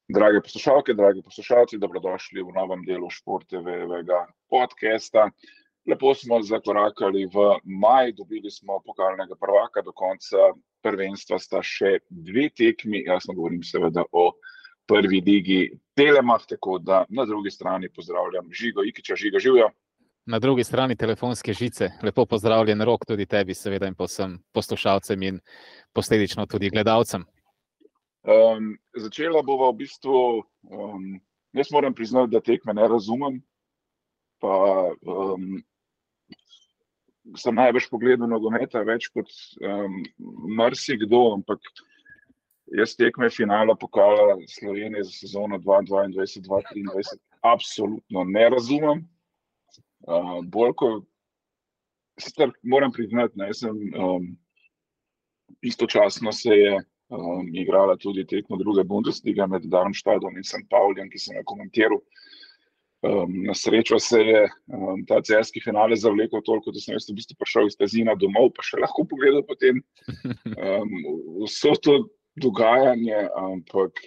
Drage poslušalke, dragi poslušalci, dobrodošli v novem delu Šport.TV-vega podcasta. Lepo smo zakorakali v maj, dobili smo pokalnega prvaka, do konca prvenstva sta še 2 tekmi, jasno govorim seveda o prvi ligi Telemach, tako da na drugi strani pozdravljam Žigo Ikića. Žiga, živjo. Na drugi strani telefonske žice, lepo pozdravljen Rok, tudi tebi seveda in vsem poslušalcem in posledično tudi gledalcem. Začela bova v bistvu, jaz moram priznati, da tekme ne razumem, pa sem največ pogledal nogometa, več kot marsikdo, ampak jaz tekme finala pokala Slovenije za sezono 2022-2023 absolutno ne razumem. Bolj kot, sicer moram priznati, jaz sem istočasno se je igrala tudi tekmo druge Bundeslige med Darmstadtom in St. Paulijem, ki sem jo komentiral. Na srečo se je ta celjski finale zavlekel toliko, da sem jaz v bistvu prišel iz Pezina domov, pa še lahko pogledal potem vso to dogajanje, ampak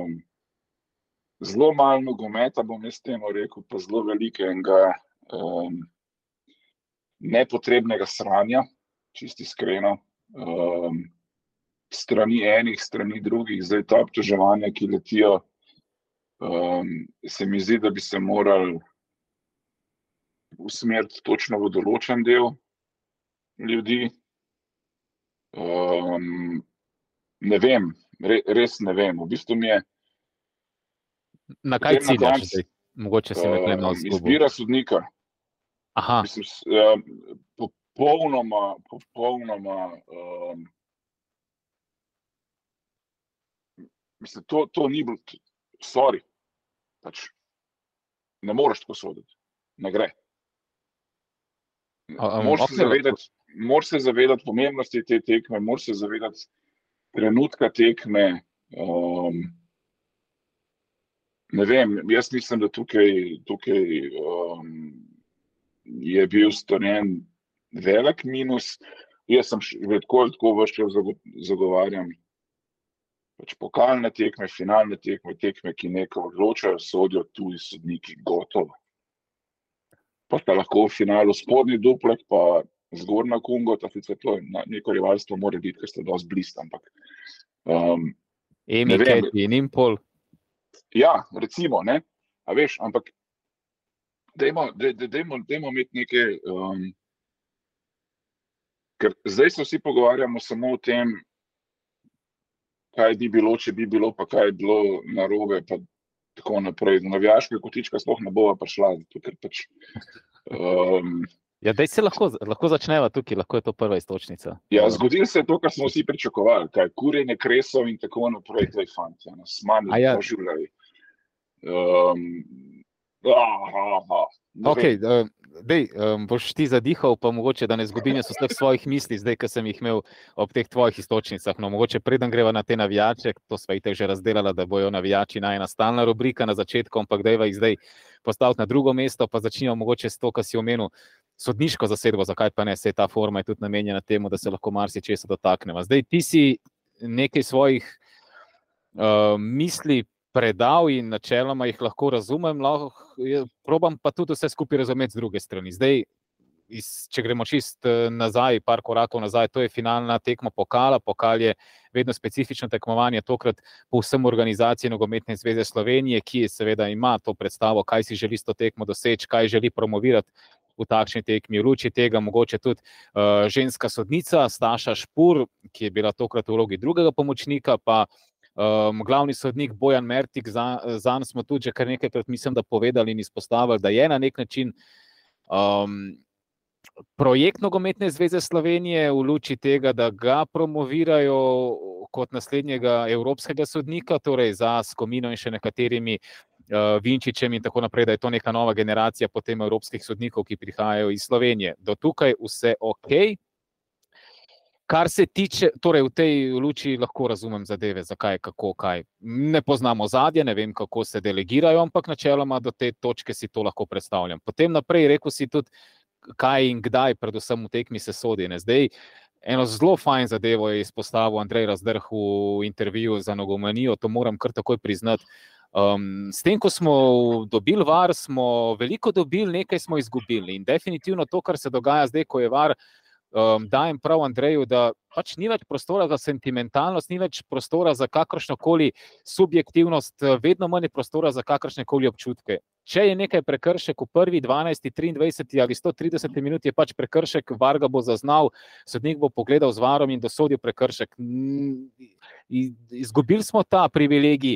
zelo malo nogometa, bom jaz temu rekel, pa zelo velikega nepotrebnega sranja, čisto iskreno. Strani enih, strani drugih, zdaj ta obtoževanja, ki letijo, se mi zdi, da bi se morali usmeriti točno v določen del ljudi. Ne vem, res ne vem, v bistvu mi je... Na kaj ciljaš zdaj? Mogoče si me malo zgubil. Izbira sodnika. Aha. Mislim, popolnoma mislim, to ni bilo, sorry, pač ne moreš tako soditi, ne gre. Moraš se zavedati pomembnosti te tekme, moraš se zavedati trenutka tekme. Ne vem, jaz mislim, da tukaj je bil storjen velik minus. Jaz sem tako ves čas zagovarjam pač pokalne tekme, finalne tekme, ki nekaj odločajo, sodijo tuji sodniki, gotovo. Pa sta lahko v finalu spodnji duplek, pa zgornja Kungota, sicer to neko rivalstvo mora biti, ker sta dosti blizu, ampak Emi, Keti in Impol. Ja, recimo, ne, a veš, ampak dajmo imeti nekaj, ker zdaj se vsi pogovarjamo samo o tem, kaj bi bilo, če bi bilo, pa kaj je bilo narobe, pa tako naprej. Navijaška kotička sploh ne bova prišla, ker pač... Ja, daj se lahko začneva tukaj, lahko je to prva istočnica. Ja, zgodilo se je to, kar smo vsi pričakovali, kaj kurjenje kresov in tako naprej, tej fanti, smani, poživljavi. Ok, boš ti zadihal, pa mogoče, da ne zgubim jaz vseh svojih misli, zdaj, ko sem jih imel ob teh tvojih istočnicah. No, mogoče preden greva na te navijače, to sva itek že razdelala, da bojo navijači najna stalna rubrika na začetku, ampak dajva jih zdaj postaviti na drugo mesto, pa začnimo mogoče s to, kar si omenil, sodniško zasedbo, zakaj pa ne, saj ta forma je tudi namenjena temu, da se lahko marsičesa dotakneva. Zdaj, ti si nekaj svojih misli predal in načeloma jih lahko razumem, probam pa tudi vse skupaj razumeti z druge strani. Zdaj, če gremo čist nazaj, par korakov nazaj, to je finalna tekma pokala. Pokal je vedno specifično tekmovanje, tokrat povsem organizacije Nogometne zveze Slovenije, ki seveda ima to predstavo, kaj si želi s to tekmo doseči, kaj želi promovirati v takšni tekmi. V luči tega mogoče tudi ženska sodnica Staša Špur, ki je bila tokrat v vlogi drugega pomočnika, pa glavni sodnik Bojan Mertik, zanj smo tudi že kar nekajkrat, mislim, da povedali in izpostavili, da je na nek način projekt Nogometne zveze Slovenije v luči tega, da ga promovirajo kot naslednjega evropskega sodnika, torej za Skomino in še nekaterimi Vinčičem in tako naprej, da je to neka nova generacija potem evropskih sodnikov, ki prihajajo iz Slovenije. Do tukaj vse ok. Kar se tiče, torej v tej luči lahko razumem zadeve, zakaj, kako, kaj. Ne poznamo ozadja, ne vem, kako se delegirajo, ampak načeloma do te točke si to lahko predstavljam. Potem naprej rekel si tudi, kaj in kdaj, predvsem v tekmi se sodi. Zdaj, eno zelo fajn zadevo je izpostavil Andrej Razdrh v intervjuju za Nogomanijo, to moram kar takoj priznati. S tem, ko smo dobili VAR, smo veliko dobili, nekaj smo izgubili. In definitivno to, kar se dogaja zdaj, ko je VAR, dajem prav Andreju, da pač ni več prostora za sentimentalnost, ni več prostora za kakršnokoli subjektivnost, vedno manj prostora za kakršnekoli občutke. Če je nekaj prekršek v prvi, 12, 23 ali 130 minut, je pač prekršek, VAR ga bo zaznal, sodnik bo pogledal z VARom in dosodil prekršek. Izgubili smo ta privilegij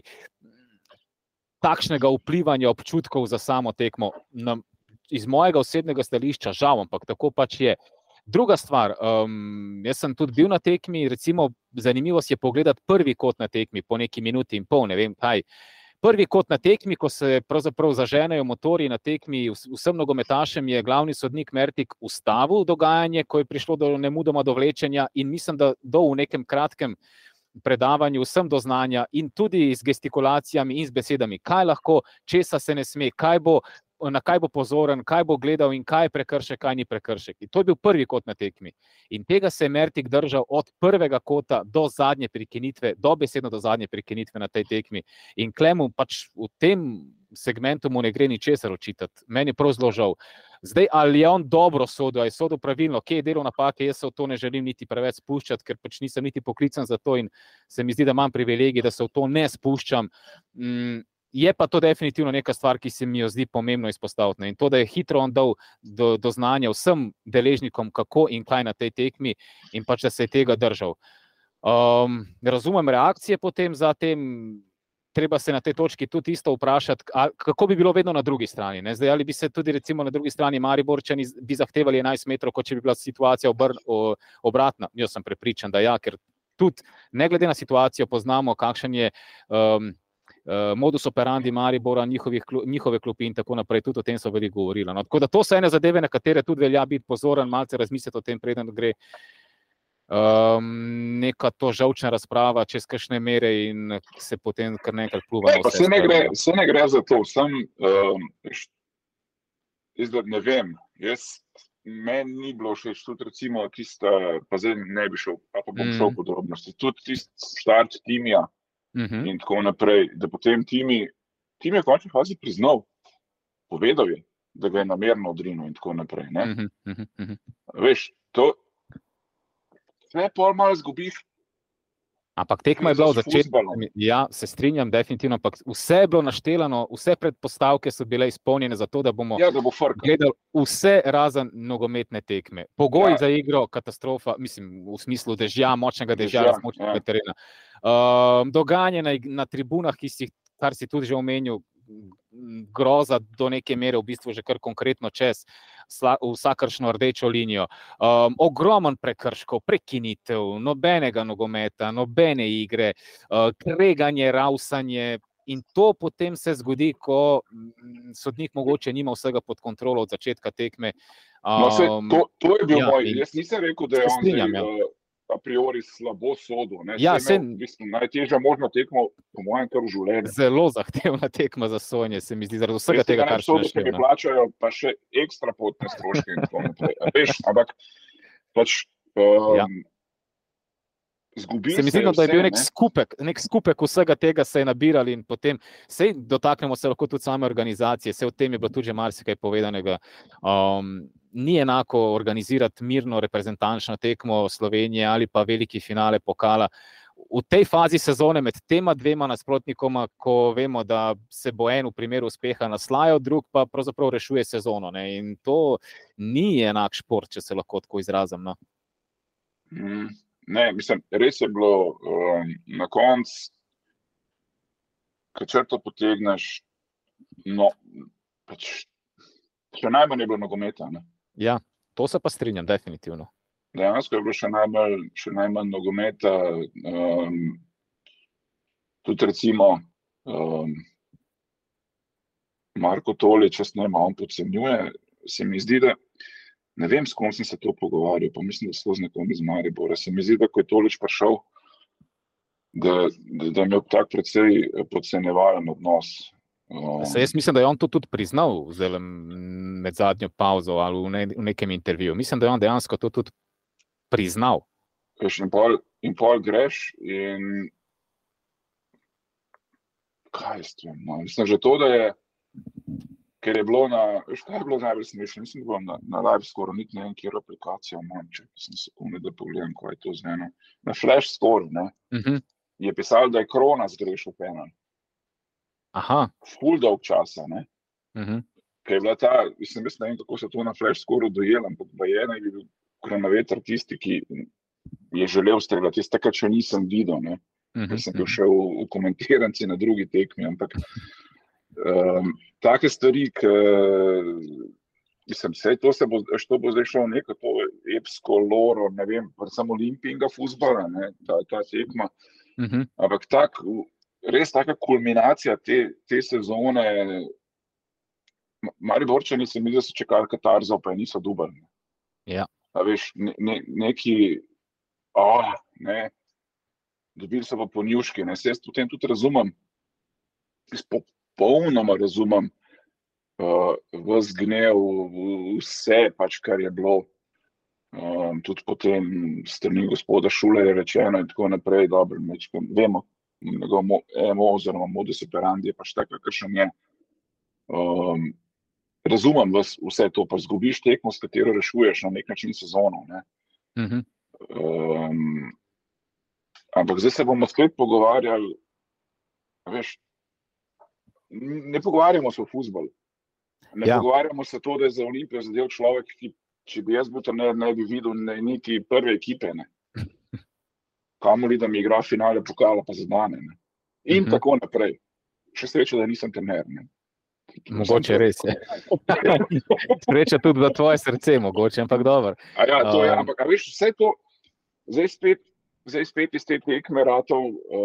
takšnega vplivanja občutkov za samo tekmo. Iz mojega osebnega stališča, žal, ampak tako pač je. Druga stvar, jaz sem tudi bil na tekmi, recimo zanimivost je pogledati prvi kot na tekmi, po neki minuti in pol, ne vem kaj. Prvi kot na tekmi, ko se pravzaprav zaženejo motorji na tekmi, vsem nogometašem je glavni sodnik Mertik ustavil dogajanje, ko je prišlo nemudoma do vlečenja in mislim, da v nekem kratkem predavanju vsem do znanja in tudi z gestikulacijami in z besedami, kaj lahko, česa se ne sme, na kaj bo pozoren, kaj bo gledal in kaj je prekršek, kaj ni prekršek. In to je bil prvi kot na tekmi. In tega se je Mertik držal od prvega kota do zadnje prekinitve, dobesedno do zadnje prekinitve na tej tekmi. In Klemu pač v tem segmentu mu ne gre ničesar očitati. Meni je prav zelo žal. Zdaj, ali je on dobro sodil, ali je sodil pravilno, kje je delal napake, jaz se v to ne želim niti preveč spuščati, ker pač nisem niti poklican za to in se mi zdi, da imam privilegij, da se v to ne spuščam. Je pa to definitivno neka stvar, ki se mi jo zdi pomembno izpostaviti. In to, da je hitro on dal do znanja vsem deležnikom, kako in kaj na tej tekmi in pač, da se je tega držal. Razumem reakcije potem za tem, treba se na tej točki tudi isto vprašati, kako bi bilo vedno na drugi strani. Ne? Zdaj, ali bi se tudi recimo na drugi strani Mariborčani bi zahtevali 11 metrov, kot če bi bila situacija obratna. Jaz sem prepričan, da ja, ker tudi ne glede na situacijo poznamo, kakšen je modus operandi Maribora, njihove klopi in tako naprej, tudi o tem so veliko govorili. No, tako da to so ene zadeve, na katere tudi velja biti pozoren, malce razmisliti o tem, preden gre neka to žalčna razprava čez kakšne mere in se potem kar nekaj pluva na vse. Se ne gre za to, ne vem, meni ni bilo všeč, tudi recimo tista, pa zdaj ne bi šel, pa bom šel v podrobnosti, tudi tisti štart Timija, in tako naprej, da potem Tim je v končni fazi priznal, povedal je, da ga je namerno odrinil in tako naprej. Veš, to vse pol malo zgubiš. Ampak tekma je bila v začetku, ja, se strinjam definitivno, ampak vse je bilo naštelano, vse predpostavke so bile izpolnjene za to, da bomo gledali vse razen nogometne tekme. Pogoji za igro, katastrofa, mislim, v smislu dežja, močnega dežja, močnega terena. Dogajanje na tribunah, kar si tudi že omenil, groza do neke mere v bistvu že kar konkretno čez vsakršno rdečo linijo. Ogromen prekrškov, prekinitev, nobenega nogometa, nobene igre, kreganje, rausanje in to potem se zgodi, ko sodnik mogoče nima vsega pod kontrolo od začetka tekme. To je bil moj, jaz nisem rekel, da je on a priori slabo sodil. Najtežja možna tekma, po mojem, kar v življenju. Zelo zahtevna tekma za sojenje, se mi zdi, zaradi vsega tega, kar se naštel. Ki plačajo pa še ekstra potne stroške in tako naprej. Veš, ampak pač zgubili se mi zdi, da je bil nek skupek vsega tega se je nabirali in potem dotaknemo se lahko tudi same organizacije, o tem je bilo tudi že marsikaj povedanega. Ni enako organizirati mirno reprezentančno tekmo Slovenije ali pa veliki finale pokala. V tej fazi sezone med tema dvema nasprotnikoma, ko vemo, da se bo en v primeru uspeha naslajal, drug pa pravzaprav rešuje sezono. Ne? In to ni enak šport, če se lahko tako izrazim. No? Ne, mislim, res je bilo na koncu, ko črto potegneš, no, pač še najmanj je bilo nogometa. Ne? Ja, to se pa strinjam, definitivno. Dejansko je bilo še najmanj nogometa. Tudi recimo Marko Tolič, on podcenjuje, se mi zdi, da ne vem, s kom sem se to pogovarjal, pa mislim, da s nekom iz Maribora. Se mi zdi, da ko je Tolič prišel, da je imel tak precej podcenjevalen odnos. Jaz mislim, da je on to tudi priznal med zadnjo pauzo ali v nekem intervjuju. Mislim, da je on dejansko to tudi priznal. Veš, in pol greš in kaj jaz vem, no. Mislim, že to, da je, ker je bilo veš, kaj je bilo najbolj smešno, mislim, da bom na live score, niti ne vem, kjer aplikacija imam, če sem sekunde, da pogledam, kaj je to z eno. Na flash score, ne, je pisalo, da je Krona zgrešil penal. Aha. Ful dolg časa, ne. Ker je bila mislim, jaz ne vem, kako se to na flash score dojel, ampak je bil Kronaveter tisti, ki je želel streljati. Jaz takrat še nisem videl, ne. Ker sem bil še v komentiranci na drugi tekmi, ampak take stvari, mislim, to bo zdaj šlo neko to epsko loro, ne vem, predvsem olimpijskega fuzbala, ne, ta tekma, ampak res taka kulminacija te sezone, Mariborčani se mi, da so čekali katarzo, pa je niso dubali. Ja. A veš, neki, ne, dobili so pa po njuški, ne, se jaz potem tudi razumem, popolnoma razumem ves gnev, vse pač, kar je bilo, tudi potem strani gospoda Šulerja rečeno in tako naprej, dobro, vemo, njegov MO oziroma modus operandi je pač tak, kakršen je. Razumem vse to, pa zgubiš tekmo, s katero rešuješ na nek način sezono, ne. Ampak zdaj se bomo spet pogovarjali, veš, ne pogovarjamo se o fuzbalu. Ne pogovarjamo se to, da je za Olimpijo zadev človek, ki, če bi jaz bil trener, ne bi videl niti prve ekipe, ne. Kamoli, da mi igra finale pokala, pa zadane, ne. In tako naprej. Še sreča, da nisem trener, ne. Mogoče res, je. Sreča tudi za tvoje srce, mogoče, ampak dobro. To je, ampak veš, vse to, zdaj spet iz te tekme ratov,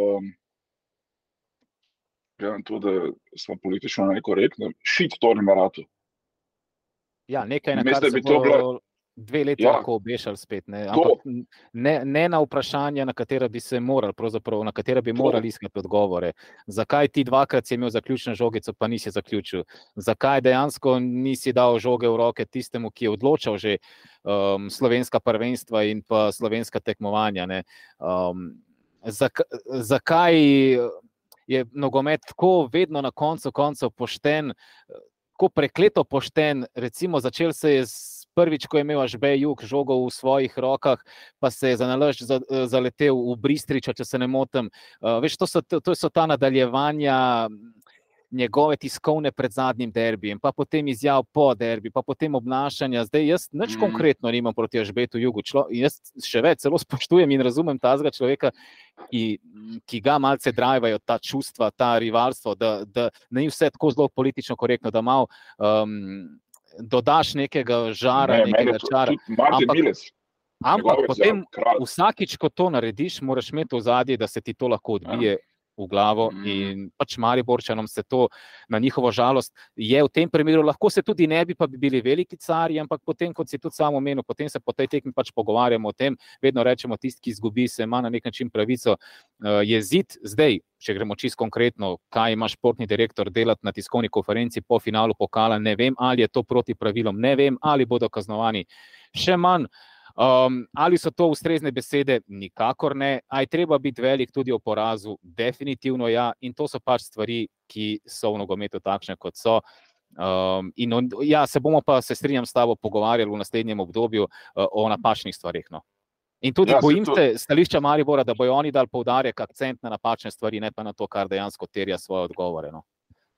gledam to, da smo politično nekorektni, shit tornime ratov. Ja, nekaj, na kar se bo 2 leti lahko obešali spet, ne. Ampak ne na vprašanja, na katera bi se morali, pravzaprav, na katera bi morali iskati odgovore. Zakaj ti 2-krat si imel zaključno žogico, pa nisi zaključil? Zakaj dejansko nisi dal žoge v roke tistemu, ki je odločal že slovenska prvenstva in pa slovenska tekmovanja, ne? Zakaj je nogomet tako vedno na koncu koncev pošten, tako prekleto pošten, recimo začel se je prvič, ko je imel Ažbej Jug žogo v svojih rokah, pa se je zanalašč zaletel v Bristriča, če se ne motim. Veš, to so ta nadaljevanja njegove tiskovne pred zadnjim derbijem, pa potem izjav po derbi, pa potem obnašanja. Zdaj jaz nič konkretno nimam proti Ažbetu Jugu. Jaz še več celo spoštujem in razumem tazga človeka, ki ga malce drajvajo ta čustva, ta rivalstvo, da ni vse tako zelo politično korektno, da malo dodaš nekega žara, nekega čara. Ampak potem vsakič, ko to narediš, moraš imeti v ozadju, da se ti to lahko odbije v glavo in pač Mariborčanom se to na njihovo žalost je v tem primeru, lahko se tudi ne bi, pa bi bili veliki carji, ampak potem, kot si tudi sam omenil, potem se po tej tekmi pač pogovarjamo o tem, vedno rečemo, tisti, ki izgubi, se ima na nek način pravico jeziti. Zdaj, če gremo čisto konkretno, kaj ima športni direktor delati na tiskovni konferenci po finalu pokala, ne vem, ali je to proti pravilom, ne vem, ali bodo kaznovani, še manj. Ali so to ustrezne besede? Nikakor ne. A je treba biti velik tudi o porazu? Definitivno ja. In to so pač stvari, ki so v nogometu takšne, kot so. Se bomo pa, se strinjam s tabo, pogovarjali v naslednjem obdobju o napačnih stvarih. No. In tudi bojim se stališča Maribora, da bojo oni dali poudarek, akcent na napačne stvari, ne pa na to, kar dejansko terja svoje odgovore. No.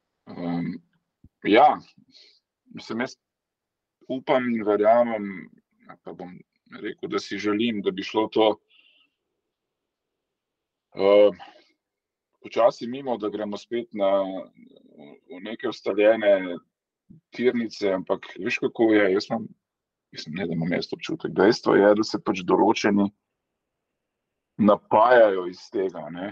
Mislim, jaz upam in verjamem, pa bom rekel, da si želim, da bi šlo to počasi mimo, da gremo spet v neke ustaljene tirnice, ampak veš, kako je, mislim, ne, da imam jaz občutek. Dejstvo je, da se pač določeni napajajo iz tega, ne.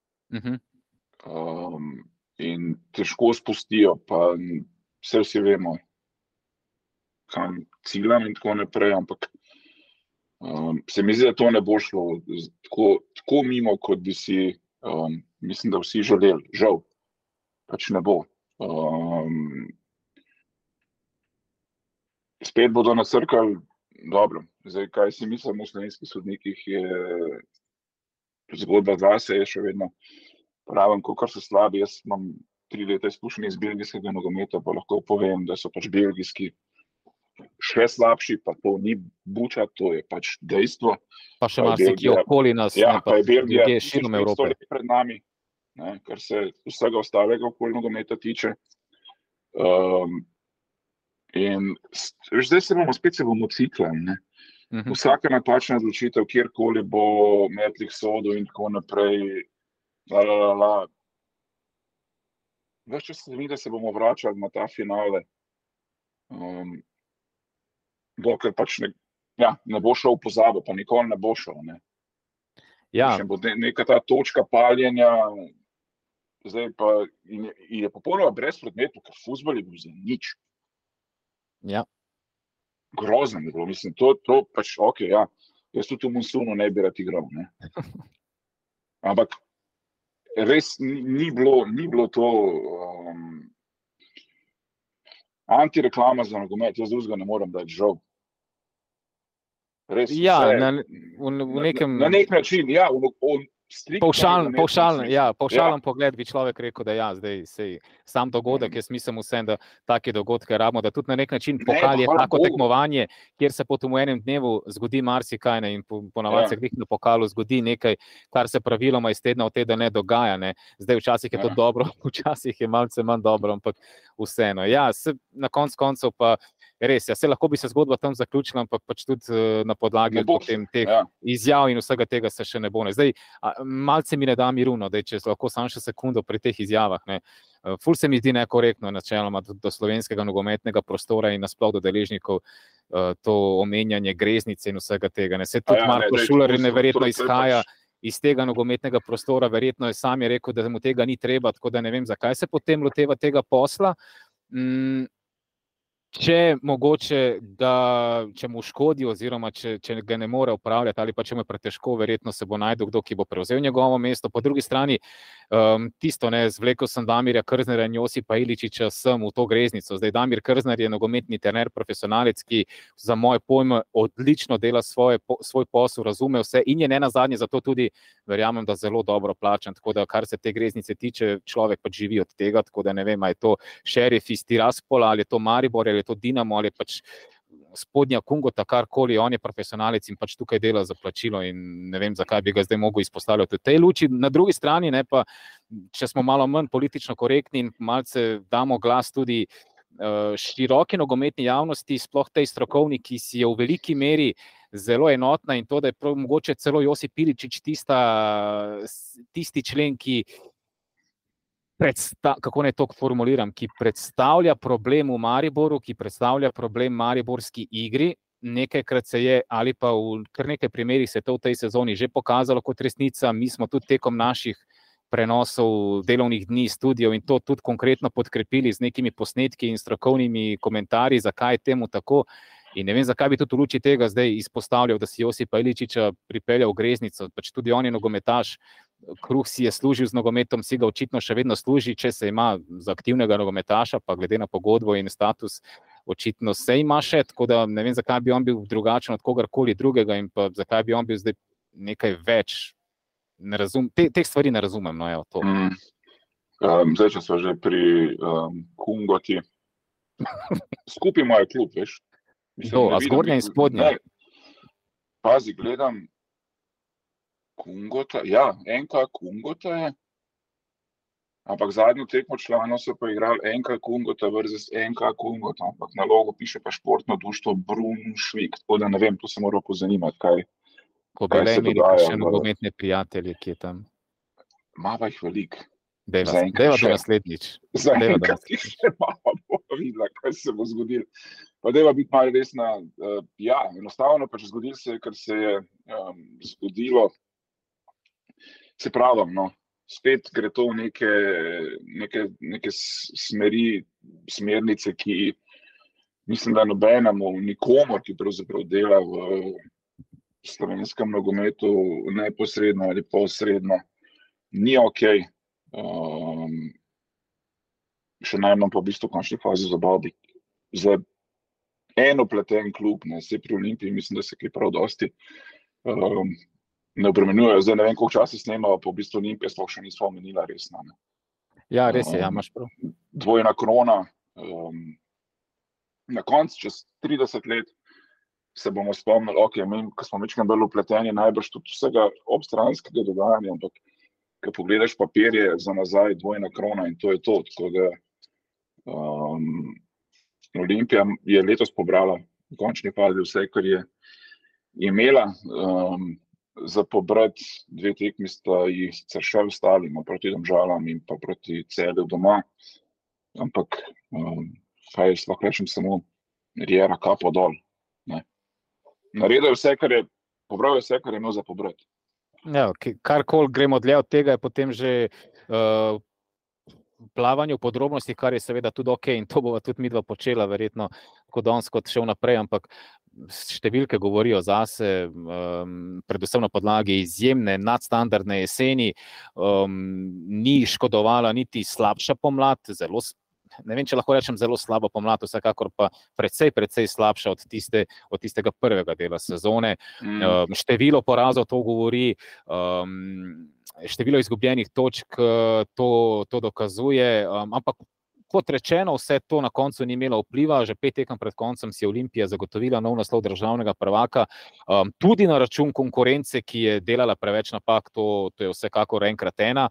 In težko spustijo, pa vsi vemo, kam ciljam in tako naprej, ampak se mi zdi, da to ne bo šlo tako mimo, kot bi si, mislim, da vsi želeli. Žal, pač ne bo. Spet bodo nacrkali, dobro, Zdaj, kaj si mislim o slovenskih sodnikih, je zgodba zase, je še vedno pravim, kolikor so slabi. Jaz imam 3 leta izkušenj iz belgijskega nogometa, pa lahko povem, da so pač belgijski še slabši, pa to ni buča, to je pač dejstvo. Pa še marsikje okoli nas, ja, ne, pa je Belgija ljudje širom Evrope. pred nami, ne, kar se vsega ostalega okoli nogometa tiče. In zdaj se bomo ciklali, ne. Vsaka napačna odločitev, kjerkoli bo Metlih sodil in tako naprej, Ves čas se mi, da se bomo vračali na ta finale. Dokler pač ne bo šel v pozabo, pa nikoli ne bo šel. Ne. Ja. Bo neka ta točka paljenja, zdaj pa je popolnoma brezpredmetno, ker fuzbol je bil za nič. Ja. Grozno je bilo, mislim, to pač, okej, ja, jaz tudi v Monsunu ne bi rad igral, ne. Ampak res ni bilo to antireklama za nogomet, jaz drugega ne morem dati, žal. Res Ja, v nekem... Na nek način, ja, Pavšalen pogled bi človek rekel, da ja, zdaj sej sam dogodek, jaz mislim vsem, da take dogodke rabimo, da tudi na nek način pokal je tako tekmovanje, kjer se potem v enem dnevu zgodi marsikaj, ne, in ponavadi se glih na pokalu zgodi nekaj, kar se praviloma iz tedna v teden ne dogaja, ne. Zdaj včasih je to dobro, včasih je malce manj dobro, ampak vseeno. Ja, na koncu pa res, ja, se lahko bi se zgodba tam zaključila, ampak pač tudi na podlagi potem teh izjav in vsega tega se še ne bo. Zdaj, malce mi ne da miruno, da če lahko samo še sekundo pri teh izjavah, ne. Ful se mi zdi nekorektno načeloma do slovenskega nogometnega prostora in nasploh do deležnikov to omenjanje greznice in vsega tega, ne. Se tudi Marko Šuler neverjetno izhaja iz tega nogometnega prostora, verjetno je sam je rekel, da mu tega ni treba, tako da ne vem, zakaj se potem loteva tega posla. Če mogoče, če mu škodi oziroma če ga ne more upravljati ali pa če mu je pretežko, verjetno se bo najdel kdo, ki bo prevzel njegovo mesto. Po drugi strani, tisto, ne, zvlekel sem Damirja Krznerja in Josipa Iličiča sem v to greznico. Zdaj, Damir Krzner je nogometni trener, profesionalec, ki za moje pojme odlično dela svoj posel, razume vse in je nenazadnje zato tudi, verjamem, da zelo dobro plačan. Tako da, kar se te greznice tiče, človek pač živi od tega, tako da ne vem, ali je to Šerif iz Tiraspola, ali je to Maribor, ali je to Dinamo, ali pač Spodnja Kungota, karkoli, on je profesionalec in pač tukaj dela za plačilo in ne vem, zakaj bi ga zdaj mogel izpostavljati v tej luči. Na drugi strani, ne, pa, če smo malo manj politično korektni in malce damo glas tudi široki nogometni javnosti, sploh tej strokovni, ki si je v veliki meri zelo enotna in to, da je prav mogoče celo Josip Iličič tisti člen, ki kako naj to formuliram, ki predstavlja problem v Mariboru, ki predstavlja problem mariborski igri. Nekajkrat se je, ali pa v kar nekaj primerih se to v tej sezoni že pokazalo kot resnica. Mi smo tudi tekom naših prenosov delovnih dni, studijev in to tudi konkretno podkrepili z nekimi posnetki in strokovnimi komentarji, zakaj je temu tako. In ne vem, zakaj bi tudi v luči tega zdaj izpostavljal, da si Josipa Iličiča pripeljal v greznico. Pač tudi on je nogometaš, kruh si je služil z nogometom, si ga očitno še vedno služi, če se ima za aktivnega nogometaša, pa glede na pogodbo in status, očitno se ima še, tako da ne vem, zakaj bi on bil drugačen od kogarkoli drugega in pa zakaj bi on bil zdaj nekaj več. Teh stvari ne razumem, no, evo to. Zdaj, če so že pri Kungoti, skupaj imajo klub, veš. A Zgornja in Spodnja? Pazi, gledam Kungota, ja, NK Kungota je, ampak zadnjo tekmo članov so pa igrali NK Kungota versus NK Kungota, ampak na logo piše pa športno društvo Brunšvik, tako da ne vem, to se mora pozanimati, kaj se dogaja. Ko bi le imeli pa še nogometne prijatelje, ki je tam. Mava jih veliko. Deva do naslednjič. Zaenkrat jih še malo bo videla, kaj se bo zgodilo. Pa deva biti malo resna. Ja, enostavno pač zgodilo se je, kar se je zgodilo. Se pravim, no, spet gre to v neke smeri, smernice, ki mislim, da nobenemu, nikomor, ki pravzaprav dela v slovenskem nogometu neposredno ali posredno, ni okej. Še najmanj pa v bistvu v končni fazi zabavi. Zdaj, en upleten klub, ne, vse pri Olimpiji, mislim, da se kaj prav dosti ne obremenjujejo. Zdaj ne vem, koliko časa snemajo, pa v bistvu Olimpija sploh še nismo omenila resno. Ne. Ja, res je, ja, imaš prav. Dvojna krona. Na koncu, čez 30 let, se bomo spomnili, ko smo večkrat bolj upleteni, najbrž tudi vsega obstranskega dogajanja, ampak ko pogledaš papirje za nazaj, dvojna krona in to je to. Tako da Olimpija je letos pobrala v končni fazi vse, kar je imela. Za pobrati 2 tekmi sta jih sicer še ostali, proti Domžalam in pa proti Celju doma, ampak kaj lahko rečem, samo Riera kapo dol. Ne. Naredil vse, pobral je vse, kar je imel za pobrati. Ja, karkoli gremo dlje od tega, je potem že plavanje v podrobnosti, kar je seveda tudi in to bova tudi midva počela, verjetno kot danes, kot še vnaprej, ampak številke govorijo zase, predvsem na podlagi izjemne, nadstandardne jeseni, ni škodovala niti slabša pomlad, ne vem, če lahko rečem zelo slaba pomlad, vsekakor pa precej slabša od tistega prvega dela sezone. Število porazov to govori, število izgubljenih točk to dokazuje, ampak kot rečeno, vse to na koncu ni imelo vpliva, že 5 tekem pred koncem si je Olimpija zagotovila nov naslov državnega prvaka, tudi na račun konkurence, ki je delala preveč napak, to je vsekakor enkrat ena.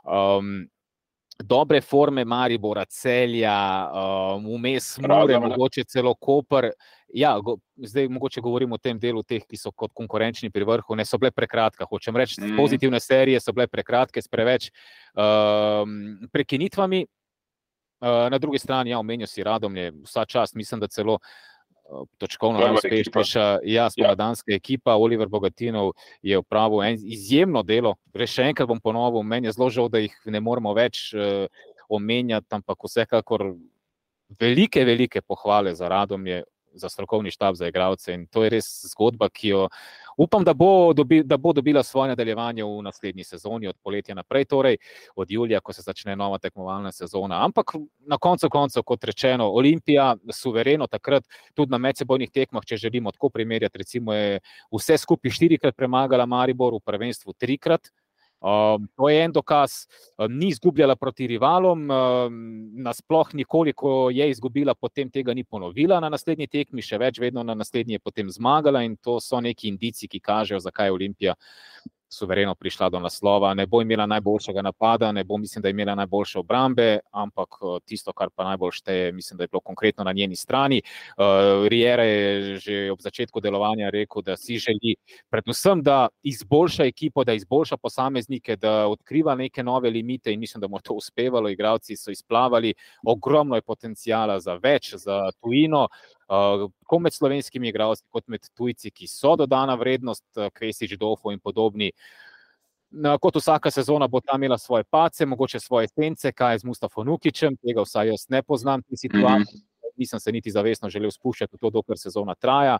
Dobre forme Maribora, Celja, vmes Mure, mogoče celo Koper. Ja, zdaj mogoče govorimo o tem delu teh, ki so kot konkurenčni pri vrhu, ne so bile prekratke. Hočem reči, pozitivne serije so bile prekratke s preveč prekinitvami. Na drugi strani, ja, omenil si Radomlje, vsa čast, mislim, da celo točkovno najuspešnejša spomladanska ekipa. Oliver Bogatinov je opravil izjemno delo. Še enkrat bom ponovil, meni je zelo žal, da jih ne moramo več omenjati, ampak vsekakor velike pohvale za Radomlje, za strokovni štab, za igralce, in to je res zgodba, ki jo upam, da bo dobila svoje nadaljevanje v naslednji sezoni, od poletja naprej, torej od julija, ko se začne nova tekmovalna sezona. Ampak na koncu koncev, kot rečeno, Olimpija suvereno takrat, tudi na medsebojnih tekmah, če želimo tako primerjati, recimo je vse skupaj 4-krat premagala Maribor, v prvenstvu 3-krat. To je en dokaz, ni izgubljala proti rivalom, nasploh nikoli, ko je izgubila, potem tega ni ponovila na naslednji tekmi, še več, vedno na naslednji je potem zmagala, in to so neki indici, ki kažejo, zakaj je Olimpija suvereno prišla do naslova. Ne bo imela najboljšega napada, ne bo, mislim, da je imela najboljše obrambe, ampak tisto, kar pa najbolj šteje, mislim, da je bilo konkretno na njeni strani. Riera je že ob začetku delovanja rekel, da si želi predvsem, da izboljša ekipo, da izboljša posameznike, da odkriva neke nove limite, in mislim, da mu je to uspevalo. Igralci so izplavali, ogromno je potencijala za več, za tujino, tako med slovenskimi igralci kot med tujci, ki so dodana vrednost, Kvesič, Dofo in podobni. Kot vsaka sezona bo ta imela svoje pace, mogoče svoje sence, kaj z Mustafo Nukićem, tega vsaj jaz ne poznam te situacije, nisem se niti zavestno želel spuščati v to, dokler sezona traja.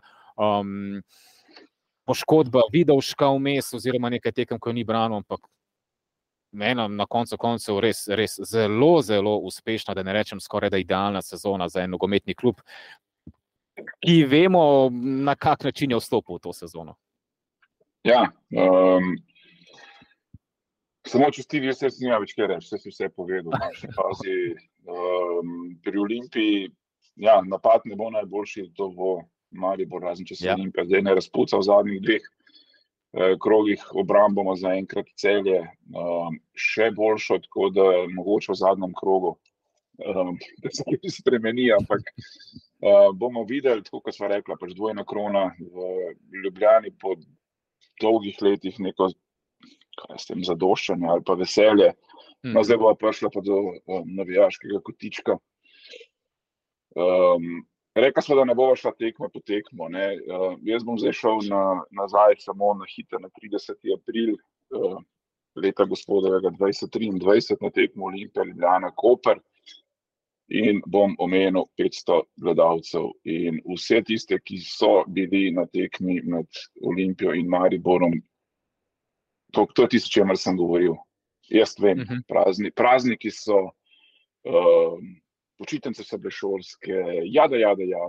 Poškodba Vidovška vmes, oziroma nekaj tekem, ko ni branil, ampak na koncu koncev res zelo uspešna, da ne rečem skoraj da idealna sezona za en nogometni klub, ki vemo, na kak način je vstopil v to sezono. Ja, samo čestivi, vse si nima več kaj reči, vse si vse povedal. Pri Olimpiji, ja, napad ne bo najboljši, to bo Maribor, razen če se Olimpija zdaj ne razpuca v zadnjih 2 krogih, obramboma za enkrat Celje še boljšo, tako da mogoče v zadnjem krogu da se kaj spremeni, ampak bomo videli, tako kot sva rekla, pač dvojna krona v Ljubljani po dolgih letih neko zadoščanje ali pa veselje. Zdaj bova prišla pa do navijaškega kotička. Rekla smo, da ne bova šla tekmo po tekmo. Jaz bom zdaj šel nazaj samo na hiter, na 30. april leta gospodovega 2023 na tekmo Olimpija Ljubljana Koper. In bom omenil 500 gledalcev in vse tiste, ki so bili na tekmi med Olimpijo in Mariborom. To je tisto, o čemer sem govoril. Jaz vem, prazniki so, počitnice so bile šolske, jada.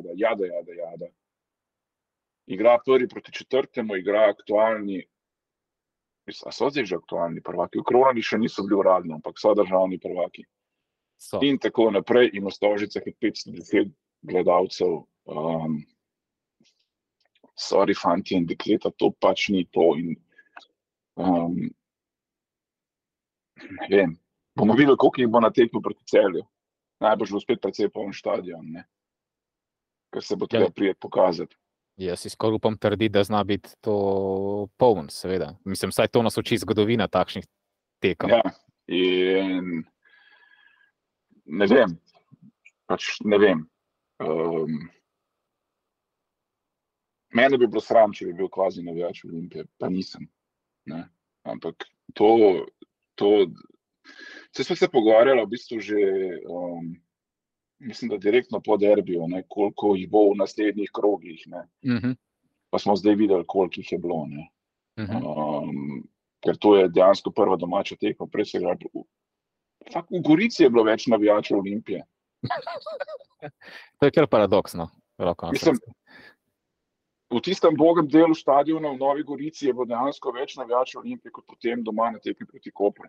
Igra prvi proti četrtemu, igra aktualni, a so zdaj že aktualni prvaki, okronani še niso bili uradni, ampak so državni prvaki. So. In tako naprej, in v Stožicah je 510 gledalcev. Sorry, fanti in dekleta, to pač ni to. In, ne vem, bomo videli, koliko jih bo na tekmi proti Celju. Najbrž bo spet precej poln štadion, ne? Ker se bo treba prijeti pokazati. Jaz si skoraj upam trditi, da zna biti to poln, seveda. Mislim, saj to nas uči zgodovina takšnih tekem. Ja, in ne vem, pač ne vem. Mene bi bilo sram, če bi bil kvazi navijač Olimpije, pa nisem. Ne? Ampak se smo se pogovarjali v bistvu že, mislim, da direktno po derbiju, ne, koliko jih bo v naslednjih krogih, ne. Pa smo zdaj videli, koliko jih je bilo, ne. Ker to je dejansko prva domača tekma, prej se igrali. V Gorici je bilo več navijačev Olimpije. To je kar paradoksno. Mislim, v tistem bogem delu stadiona v Novi Gorici je bilo dejansko več navijačev Olimpije, kot potem doma na tekmi proti Kopru.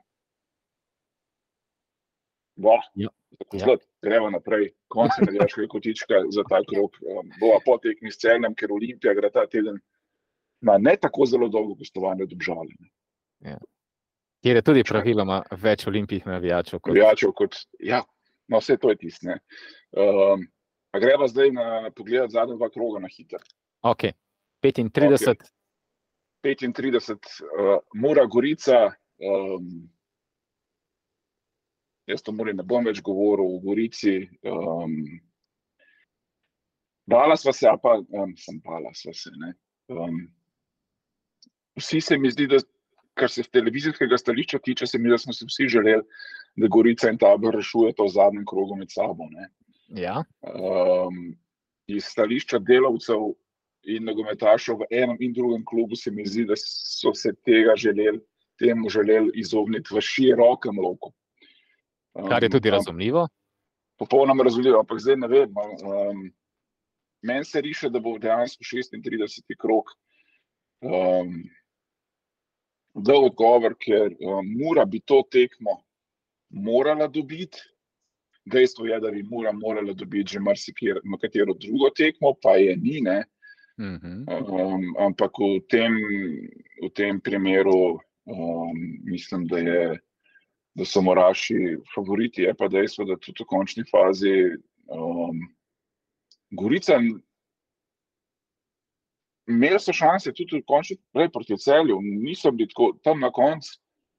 Gremo naprej, konec navijaškega kotička za ta krog. Bova po tekmi s Celjem, ker Olimpija gre ta teden na ne tako zelo dolgo gostovanje od Domžale. Kjer je tudi praviloma več olimpijih navijačev. Ja, no vse to je tisto, ne. A greva zdaj pogledati zadnja dva kroga na hiter. Ok, 35. 35, Mura Gorica, jaz to Muri ne bom več govoril, v Gorici. Bala sva se, ne. Vsi se mi zdi, da kar se televizijskega stališča tiče, se mi, da smo se vsi želeli, da Gorica in Tabor rešujeta v zadnjem krogu med sabo, ne. Ja. Iz stališča delavcev in nogometašev v enem in drugem klubu se mi zdi, da so se temu želeli izogniti v širokem loku. Kar je tudi razumljivo. Popolnoma razumljivo, ampak zdaj ne vem. Meni se riše, da bo dejansko 36. krog dal odgovor, ker Mura bi to tekmo morala dobiti. Dejstvo je, da bi Mura morala dobiti že marsikatero drugo tekmo, pa je ni, ne. Ampak v tem primeru mislim, da so Moraši favoriti, je pa dejstvo, da tudi v končni fazi Gorica, imeli so šanse tudi v končni prej proti Celju, niso bili tako, tam na koncu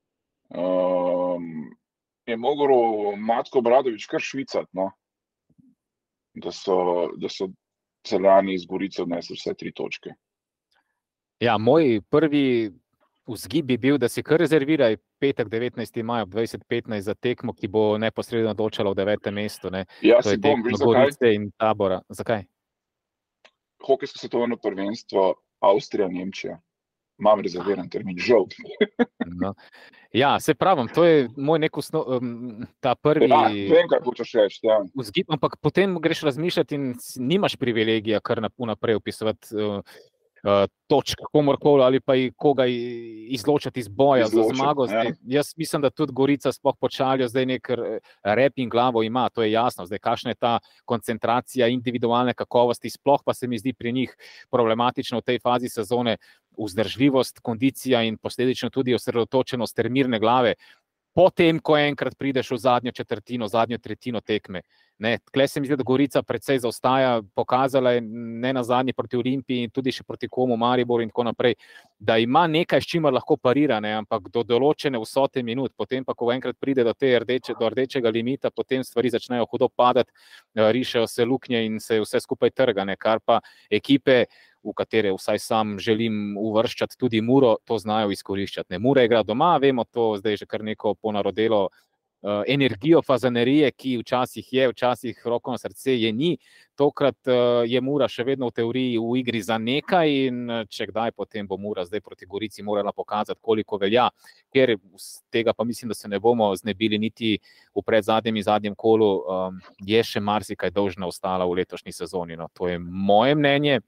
je mogel Matko Obradović kar švicati, no, da so Celjani iz Gorice odnesli vse 3 točke. Ja, moj prvi vzgib bi bil, da si kar rezerviraj petek 19. maj ob 20:15 za tekmo, ki bo neposredno odločala v 9. mestu. Ne. Ja, si bom, veš zakaj? Gorice in Tabora. Zakaj? Hokejsko svetovno prvenstvo Avstrija-Nemčija. Imam rezerviran termin, žal. No. Ja, se pravim, to je moj ta prvi vem, kaj hočeš reči, ja. vzgib, ampak potem greš razmišljati in nimaš privilegija kar vnaprej opisovati točk komorkoli ali pa koga izločati iz boja za zmago. Ja. Jaz mislim, da tudi Gorica sploh počaljo zdaj nek rep in glavo ima, to je jasno. Zdaj, kakšna je ta koncentracija individualne kakovosti, sploh pa se mi zdi pri njih problematično v tej fazi sezone vzdržljivost, kondicija in posledično tudi osredotočenost ter mirne glave. Potem, ko enkrat prideš v zadnjo četrtino, zadnjo tretjino tekme. Tle se mi zdi, da Gorica precej zaostaja, pokazala je ne nazadnje proti Olimpiji in tudi še proti Komu, Mariboru in tako naprej, da ima nekaj, s čimer lahko parira, ne, ampak do določene vsote minut, potem pa, ko enkrat pride do rdečega limita, potem stvari začnejo hudo padati, rišejo se luknje in se vse skupaj trga, ne, kar pa ekipe, v katere vsaj sam želim uvrščati tudi Muro, to znajo izkoriščati. Mura igra doma, vemo to zdaj že kar neko ponarodelo energijo fazanerije, ki včasih je, včasih roko na srce je ni. Tokrat je Mura še vedno v teoriji v igri za nekaj in če kdaj, potem bo Mura zdaj proti Gorici morala pokazati, koliko velja, ker tega pa mislim, da se ne bomo znebili niti v predzadnjem in zadnjem kolu, je še marsikaj dolžna ostala v letošnji sezoni. No, to je moje mnenje.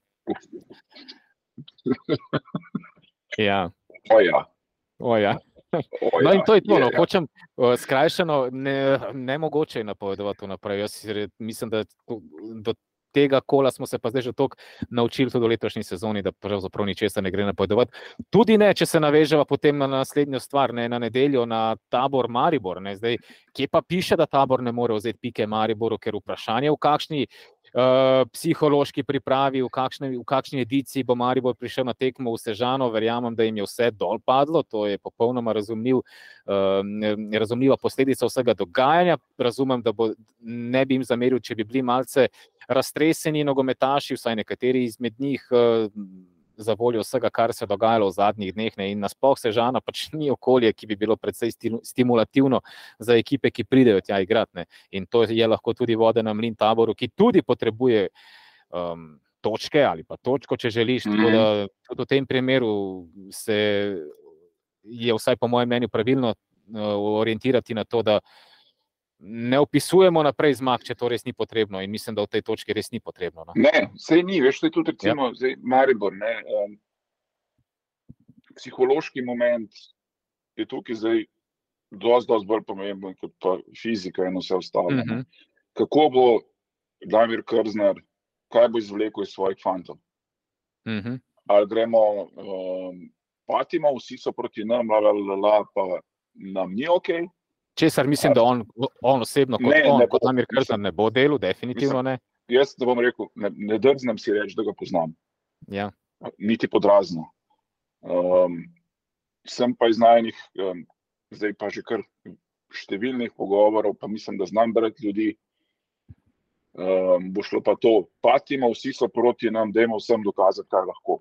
Ja. Oja. No in to je to, hočem skrajšano, nemogoče je napovedovati naprej. Jaz mislim, da do tega kola smo se pa zdaj že toliko naučili tudi v letošnji sezoni, da pravzaprav ničesar ne gre napovedovati. Tudi ne, če se naveževa potem na naslednjo stvar, ne, na nedeljo, na Tabor Maribor. Ne. Zdaj, kje pa piše, da Tabor ne more vzeti pike Mariboru, ker vprašanje v kakšni psihološki pripravi, v kakšni ediciji bo Maribor prišel na tekmo v Sežano, verjamem, da jim je vse dol padlo, to je popolnoma razumljiva posledica vsega dogajanja. Razumem, da ne bi jim zameril, če bi bili malce raztreseni nogometaši, vsaj nekateri izmed njih, za voljo vsega, kar se je dogajalo v zadnjih dneh, ne. In nasploh Sežana pač ni okolje, ki bi bilo precej stimulativno za ekipe, ki pridejo tja igrati, ne. In to je lahko tudi voda na mlin Taboru, ki tudi potrebuje točke ali pa točko, če želiš, tako da tudi v tem primeru se je vsaj po mojem mnenju pravilno orientirati na to, da ne opisujemo naprej zmag, če to res ni potrebno, in mislim, da v tej točki res ni potrebno. No? Ne, sej ni, veš, to je tudi recimo zdaj Maribor, ne, psihološki moment je tukaj zdaj dosti bolj pomemben kot pa fizika in vse ostalo. Kako bo Damir Krznar, kaj bo izvlekel iz svojih fantov? Ali gremo, patimo, vsi so proti nam, pa nam ni okej? Česar mislim, da on osebno kot Damir Krznar ne bo delal, definitivno ne. Jaz da bom rekel, ne drznem si reči, da ga poznam. Ja. Niti podrazno. Sem pa iz najenih, zdaj pa že kar številnih pogovorov, pa mislim, da znam brati ljudi, bo šlo pa to, patimo, vsi so proti nam, dajmo vsem dokazati, kaj lahko.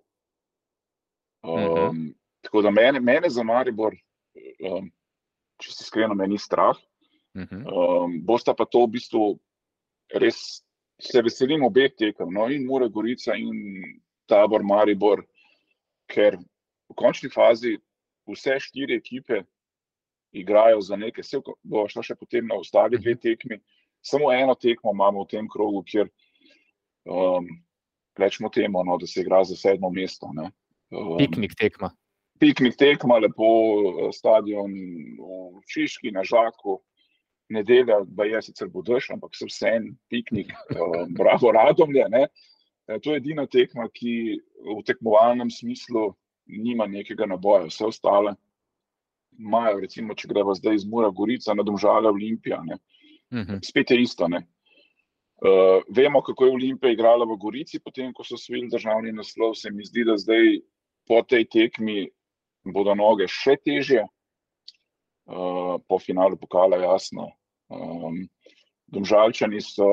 Tako da mene za Maribor, čisto iskreno, me ni strah. Bosta pa to v bistvu res, se veselim obeh tekem, no, in Mura Gorica in Tabor Maribor, ker v končni fazi vse 4 ekipe igrajo za nekaj, se bo šla še potem na ostali 2 tekmi, samo eno tekmo imamo v tem krogu, kjer rečemo temu, no, da se igra za 7. mesto. Ne. Piknik tekma. Piknik tekma, lepo stadion v Šiški, na Žaku, nedelja, sicer bo dež, ampak so vseeno piknik, bravo Radomlje, ne. To je edina tekma, ki v tekmovalnem smislu nima nekega naboja, vse ostale imajo, recimo, če greva zdaj iz Mura Gorica na Domžale Olimpija, ne. Spet je isto, ne. Vemo, kako je Olimpija igrala v Gorici, potem, ko so osvojili državni naslov, se mi zdi, da zdaj po tej tekmi bodo noge še težje, po finalu pokala, jasno. Domžalčani so,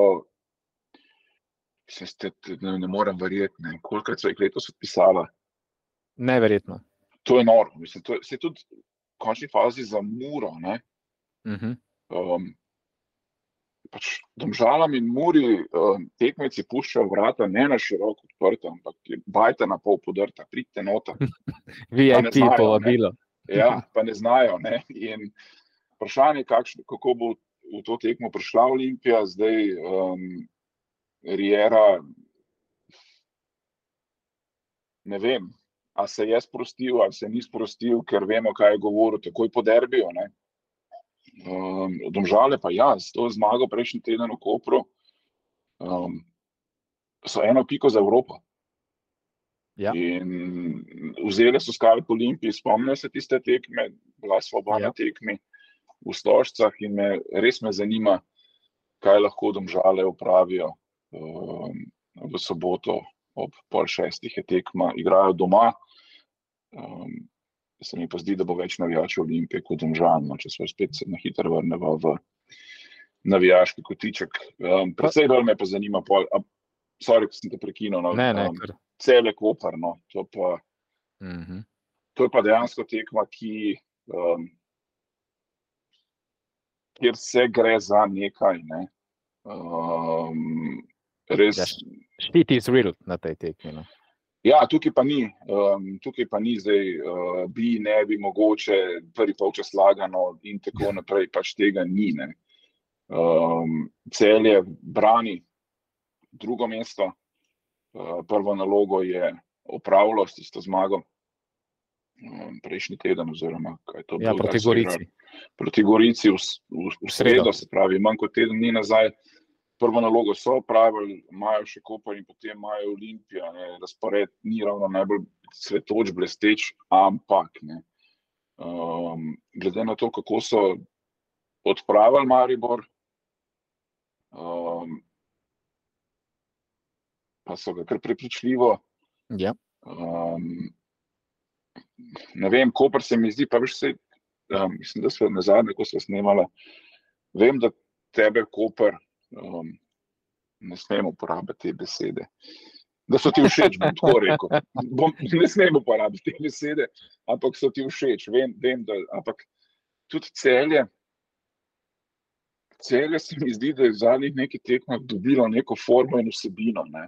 ne morem verjeti, ne, kolikrat so jih letos odpisala. Neverjetno. To je noro, mislim, to je tudi v končni fazi za Muro, ne. Pač Domžalam in Muri tekmeci puščajo vrata ne na široko odprta, ampak je bajta na pol podrta, pridite nota. VIP povabilo. Ja, pa ne znajo, ne. In vprašanje, kako bo v to tekmo prišla Olimpija, zdaj Riera, ne vem, a se je sprostil, ali se ni sprostil, ker vemo, kaj je govoril takoj po derbiju, ne. Domžale pa ja, s to zmago prejšnji teden v Kopru so 1 piko za Evropo. Ja. In vzeli so skalp Olimpiji, spomnijo se tiste tekme, bila svobodna tekmi v Stožcah in res me zanima, kaj lahko Domžale opravijo v soboto ob 5:30 je tekma, igrajo doma. Se mi pa zdi, da bo več navijačev Olimpije kot Domžal, če se spet na hitro vrneva v navijaški kotiček. Predvsej bolj me pa zanima sorry, ko sem te prekinil, Celje Koper, no, to je pa dejansko tekma, ki kjer se gre za nekaj, ne. Res. Shit is real na tej tekmi, no. Ja, tukaj pa ni zdaj, ne bi mogoče, prvi polčas lagano in tako naprej, pač tega ni, ne. Celje brani drugo mesto, prvo nalogo je opravilo s tisto zmago, prejšnji teden, oziroma kaj to bilo. Proti Gorici. Proti Gorici v sredo, se pravi, manj kot teden dni nazaj. Prvo nalogo so opravili, imajo še Koper in potem imajo Olimpija, ne. Razpored ni ravno najbolj cvetoč, blesteč, ampak, ne, glede na to, kako so odpravili Maribor, pa so ga kar prepričljivo. Ja. Ne vem, Koper se mi zdi, pa veš se, mislim, da smo nazadnje, ko smo snemali, vem, da tebe Koper, ne smem uporabiti te besede, da so ti všeč, bom tako rekel. Ne smem uporabiti te besede, ampak so ti všeč, vem, da, ampak tudi Celje se mi zdi, da je v zadnjih nekaj tekmah dobilo neko formo in vsebino, ne.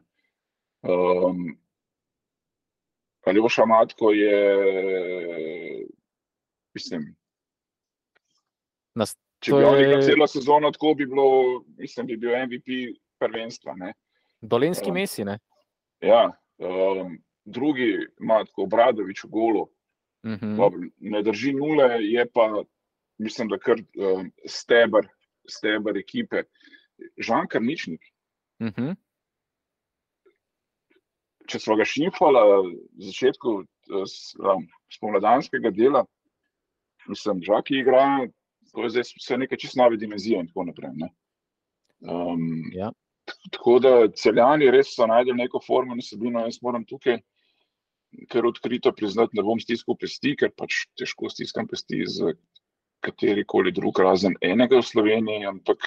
Aljoša Matko je, mislim, če bi on igral celo sezono, tako bi bilo, mislim, bi bil MVP prvenstva, ne. Dolenjski Messi, ne? Ja, drugi Matko, Obradović v golu, ne drži nule, je pa, mislim, da kar steber ekipe. Žan Karničnik. Če smo ga šimfala v začetku spomladanskega dela, mislim, Žaki igra, to je zdaj vse nekaj čisto nove dimenzije in tako naprej, ne. Ja. Tako da Celjani res so najdeli neko formo in vsebino, jaz moram tukaj kar odkrito priznati, ne bom stiskal pesti, ker pač težko stiskam pesti z katerikoli drug razen enega v Sloveniji, ampak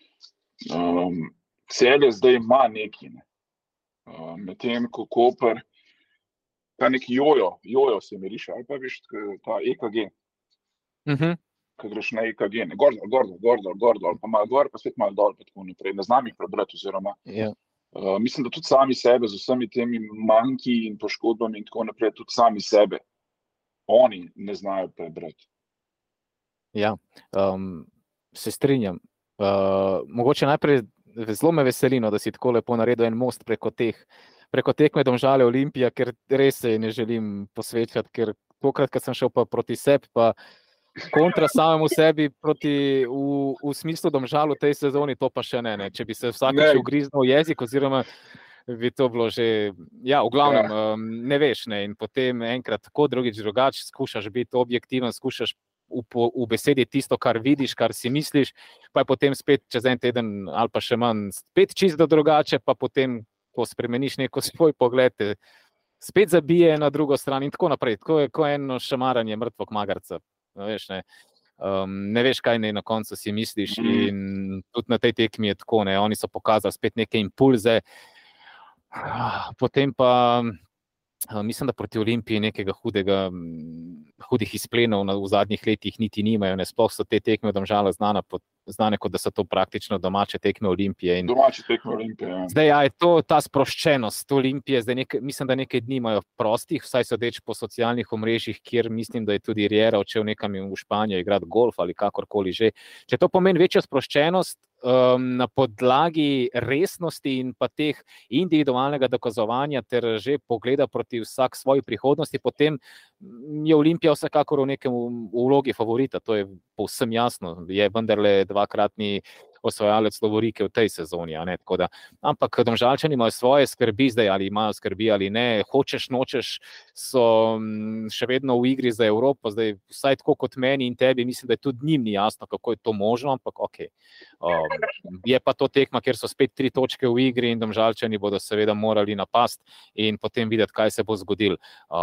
Celje zdaj ima nekaj, ne. Medtem ko Koper, ta neki jojo se mi riše, ali pa veš, ta EKG, ko greš na EKG, ne, gor, pa malo gor, pa spet malo dol, pa tako naprej, ne znam jih prebrati, oziroma mislim, da tudi sami sebe, z vsemi temi manjki in poškodbami in tako naprej, tudi sami sebe, oni ne znajo prebrati. Ja, se strinjam. Mogoče najprej zelo me veseli, da si tako lepo naredil en most preko tekme Domžale Olimpija, ker res se ne želim posvečati, ker tokrat, ko sem šel pa proti sebi, pa kontra samemu sebi v smislu Domžal v tej sezoni, to pa še ne. Če bi se vsakič ugriznil jezik, oziroma bi to bilo že, ja, v glavnem, ne veš, ne, in potem enkrat tako, drugič drugače, skušaš biti objektiven, skušaš v besedi tisto, kar vidiš, kar si misliš, pa je potem spet čez en teden ali pa še manj spet čisto drugače, pa potem, ko spremeniš neko svoj pogled, spet zabije na drugo stran in tako naprej. Tako je kot eno šamaranje mrtvog magarca. Veš, ne. Ne veš, kaj na koncu si misliš, in tudi na tej tekmi je tako, ne. Oni so pokazali spet neke impulze, potem pa mislim, da proti Olimpiji nekega hudih izplenov v zadnjih letih niti nimajo, ne, sploh so te tekme Domžale znane, kot da so to praktično domače tekme Olimpije. Domače tekme Olimpije, ja. Zdaj, je to ta sproščenost Olimpije, zdaj mislim, da nekaj dni imajo prostih, vsaj sodeč po socialnih omrežjih, kjer mislim, da je tudi Riera odšel nekam v Španijo igrati golf ali kakorkoli že. Če to pomeni večjo sproščenost, na podlagi resnosti in pa teh individualnega dokazovanja ter že pogleda proti vsak svoji prihodnosti, potem je Olimpija vsekakor v nekem vlogi favorita, to je povsem jasno, je vendarle dvakratni osvajalec lovorike v tej sezoni, a ne, tako da, ampak Domžalčani imajo svoje skrbi zdaj, ali imajo skrbi ali ne, hočeš, nočeš, so še vedno v igri za Evropo, zdaj vsaj tako kot meni in tebi, mislim, da je tudi njim ni jasno, kako je to možno, ampak ok. Je pa to tekma, kjer so spet 3 točke v igri in Domžalčani bodo seveda morali napasti in potem videti, kaj se bo zgodilo.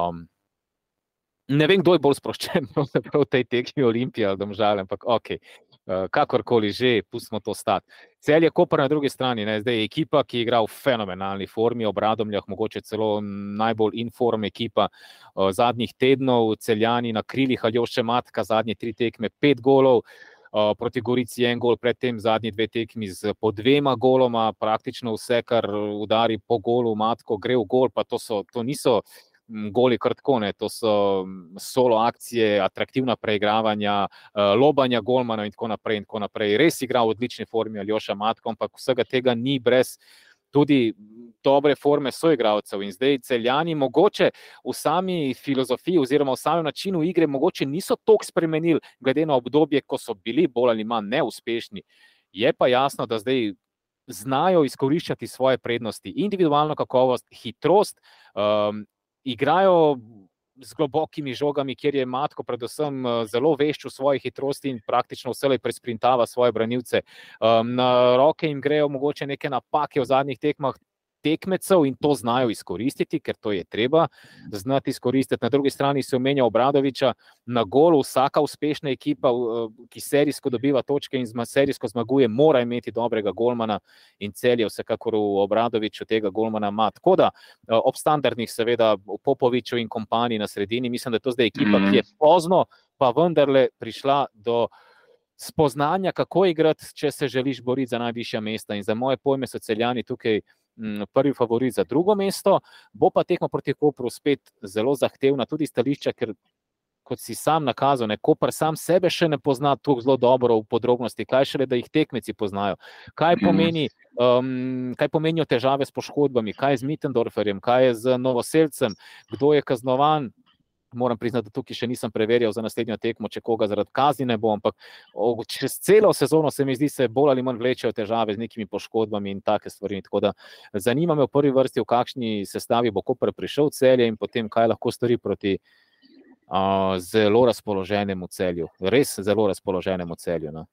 Ne vem, kdo je bolj sproščen v tej tekmi Olimpija ali Domžale, ampak ok. Kakorkoli že, pustimo to stati. Celje Koper na drugi strani, ne, zdaj je ekipa, ki igra v fenomenalni formi, ob Radomljah mogoče celo najbolj inform ekipa zadnjih tednov, Celjani na krilih, Aljoše Matka, zadnje 3 tekme, 5 golov, proti Gorici 1 gol, predtem zadnji 2 tekmi z po 2 goloma, praktično vse, kar udari po golu Matko, gre v gol, pa to niso goli kar tako, ne, to so solo akcije, atraktivna preigravanja, lobanja golmanov in tako naprej in tako naprej. Res igra v odlični formi Aljoša Matko, ampak vsega tega ni brez tudi dobre forme soigralcev. In zdaj Celjani mogoče v sami filozofiji oziroma v samem načinu igre mogoče niso toliko spremenili, glede na obdobje, ko so bili bolj ali manj neuspešni. Je pa jasno, da zdaj znajo izkoriščati svoje prednosti, individualno kakovost, hitrost, igrajo z globokimi žogami, kjer je Matko predvsem zelo vešč v svoji hitrosti in praktično vselej presprintava svoje branilce. Na roke jim grejo mogoče neke napake v zadnjih tekmah tekmecev in to znajo izkoristiti, ker to je treba znati izkoristiti. Na drugi strani se omenja Obradoviča, na golu vsaka uspešna ekipa, ki serijsko dobiva točke in serijsko zmaguje, mora imeti dobrega golmana in Celje vsekakor v Obradoviču tega golmana ima. Tako da ob standardnih seveda Popoviču in kompaniji na sredini, mislim, da je to zdaj ekipa, ki je pozno pa vendarle prišla do spoznanja, kako igrati, če se želiš boriti za najvišja mesta. In za moje pojme so Celjani tukaj prvi favorit za drugo mesto, bo pa tekma proti Kopru spet zelo zahtevna, tudi stališča, ker kot si sam nakazal, Koper sam sebe še ne pozna tako zelo dobro v podrobnosti, kaj šele, da jih tekmeci poznajo. Kaj pomenijo težave s poškodbami, kaj je z Mittendorferjem, kaj je z Novoselcem, kdo je kaznovan. Moram priznati, da tukaj še nisem preverjal za naslednjo tekmo, če koga zaradi kazni ne bo, ampak čez celo sezono se mi zdi, se bolj ali manj vlečejo težave z nekimi poškodbami in take stvari. Tako da zanima me v prvi vrsti, v kakšni sestavi bo Koper prišel v Celje in potem kaj lahko stori proti zelo razpoloženemu Celju. Res zelo razpoloženemu Celju. No?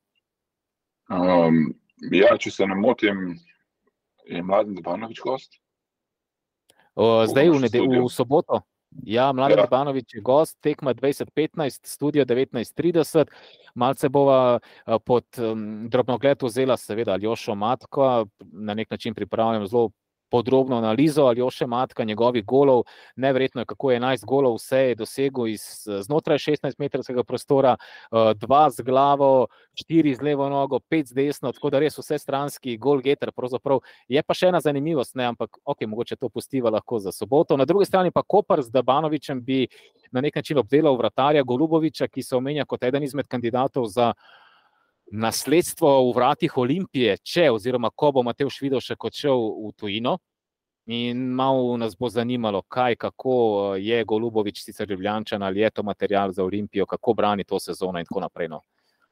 Ja, če se ne motim, je Mladen Debanović gost? Zdaj v soboto. Ja, Mladen Debanović je gost, tekma 2015, studio 19:30, malce bova pod drobnogled vzela seveda Aljošo Matko, na nek način pripravljam zelo podrobno analizo Aljoše Matka, njegovih golov, neverjetno je, kako je 11 golov vse je dosegel znotraj 16-metrskega prostora, 2 z glavo, 4 z levo nogo, 5 z desno, tako da res vse stranski goal-getter pravzaprav. Je pa še ena zanimivost, ampak mogoče to pustiva lahko za soboto. Na drugi strani pa Koper z Debanovićem bi na nek način obdelal vratarja Golubovića, ki se omenja kot eden izmed kandidatov za nasledstvo v vratih Olimpije, oziroma ko bo Matevž Vidovšek odšel v tujino, in malo nas bo zanimalo, kako je Golubović sicer Ljubljančan, ali je to material za Olimpijo, kako brani to sezono in tako naprej. No.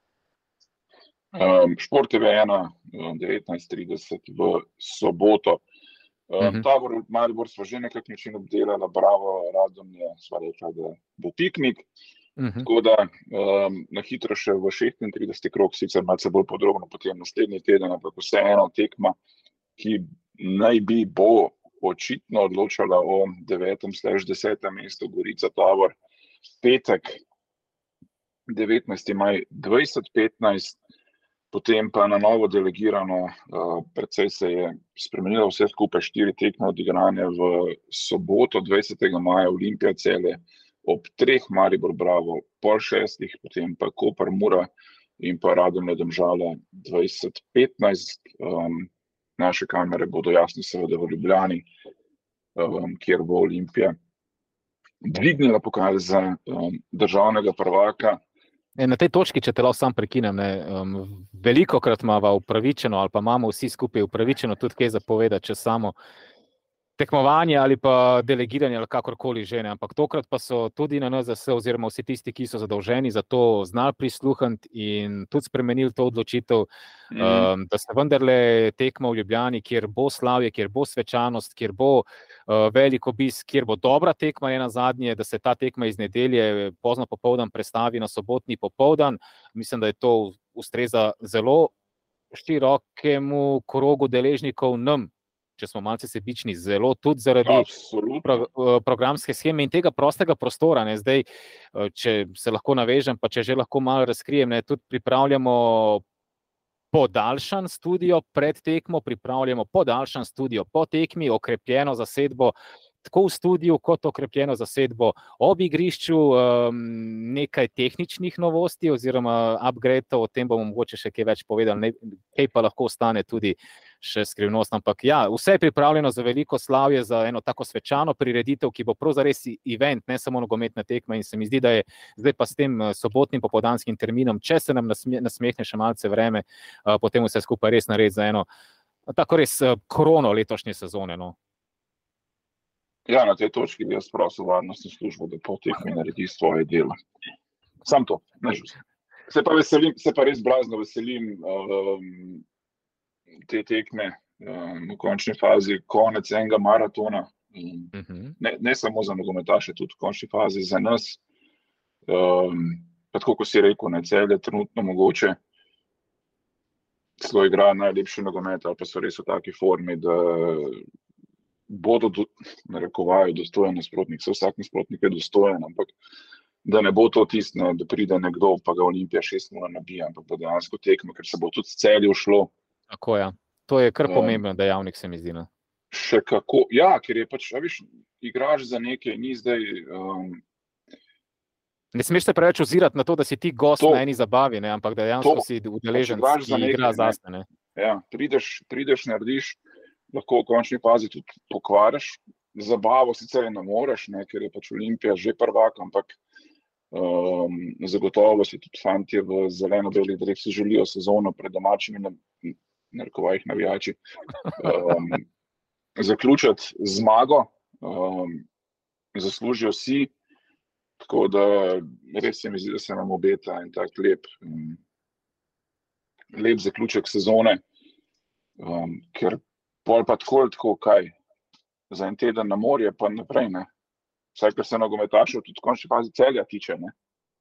Šport TV 1, 19:30 v soboto. Tabor Maribor smo že nekak način obdelala, Bravo, Radomlje, sva rekla, da bo piknik. Tako da na hitro še v 36. krog, sicer malce bolj podrobno potem naslednji teden, ampak vseeno tekma, ki naj bi bo očitno odločala o 9./10. mestu Gorica Tabor. Petek, 19. maj 2015, potem pa na novo delegirano, precej se je spremenilo vse skupaj, 4 tekme odigrane v soboto, 20. maja Olimpija Celje, ob 3 Maribor Bravo, 5:30, potem pa Koper Mura in pa Radomlje Domžale 20:15. Naše kamere bodo jasno seveda v Ljubljani, kjer bo Olimpija dvignila pokal za državnega prvaka. Na tej točki, če te lahko sam prekinem, velikokrat imamo upravičeno, ali pa imamo vsi skupaj upravičeno tudi kaj zapovedati, če samo tekmovanje ali pa delegiranje ali kakorkoli že, ampak tokrat pa so tudi na NZS oziroma vsi tisti, ki so zadolženi za to, znali prisluhniti in tudi spremenili to odločitev, da se vendarle tekma v Ljubljani, kjer bo slavje, kjer bo svečanost, kjer bo velik obisk, kjer bo dobra tekma ena zadnje, da se ta tekma iz nedelje pozno popoldan prestavi na sobotni popoldan. Mislim, da je to ustreza zelo širokemu krogu deležnikov, nam, če smo malce sebični, zelo tudi zaradi programske sheme in tega prostega prostora. Zdaj, če se lahko navežem, pa če že lahko malo razkrijem, tudi pripravljamo podaljšan studio pred tekmo, pripravljamo podaljšan studio po tekmi, okrepljeno zasedbo tako v studiu, kot okrepljeno zasedbo ob igrišču, nekaj tehničnih novosti oziroma upgradeov, o tem bomo mogoče še kaj več povedali, kaj pa lahko ostane tudi še skrivnost, ampak ja, vse je pripravljeno za veliko slavje, za eno tako svečano prireditev, ki bo prav zares event, ne samo nogometna tekma, in se mi zdi, da je zdaj pa s tem sobotnim popoldanskim terminom, če se nam nasmehne še malce vreme, potem vse skupaj res narediti za eno tako res krono letošnje sezone. No. Ja, na tej točki bi jaz prosil varnostno službo, da po tekmi naredi svoje delo. Sam to, ne žus. Se pa res blazno veselim te tekme v končni fazi, konec enega maratona, ne samo za nogometaše, tudi v končni fazi za nas. Pa tako, ko si rekel, Celje trenutno mogoče celo igra najlepši nogomet, ali pa so res v taki formi, da bodo, narekovajo, dostojen nasprotnik. Vsak nasprotnik je dostojen, ampak da ne bo to tisto, da pride nekdo, pa ga Olimpija 6-0 nabija, ampak bo dejansko tekmo, ker se bo tudi Celje šlo. Tako ja. To je kar pomemben dejavnik, se mi zdi. No? Še kako, ja, ker je pač, igraš za nekaj, ni zdaj... Ne smeš se preveč ozirati na to, da si ti gost na eni zabavi, ne? Ampak dejansko si udeležen, ki igra zase. Ne? Ja, prideš, narediš, lahko v končni fazi tudi pokvariš. Zabavo sicer ne moreš, ne, ker je pač Olimpija že prvak, ampak zagotovo si tudi fantje v zeleno-belih drevih si želijo sezono pred domačimi narekovajih navijači zaključiti zmago, zaslužijo si, tako da res se mi zdi, da se nam obeta in tak lep zaključek sezone, ker pol pa tako kaj, za en teden na morje pa naprej, ne. Vsaj, kar se nogometašev tudi v končni fazi Celja tiče, ne.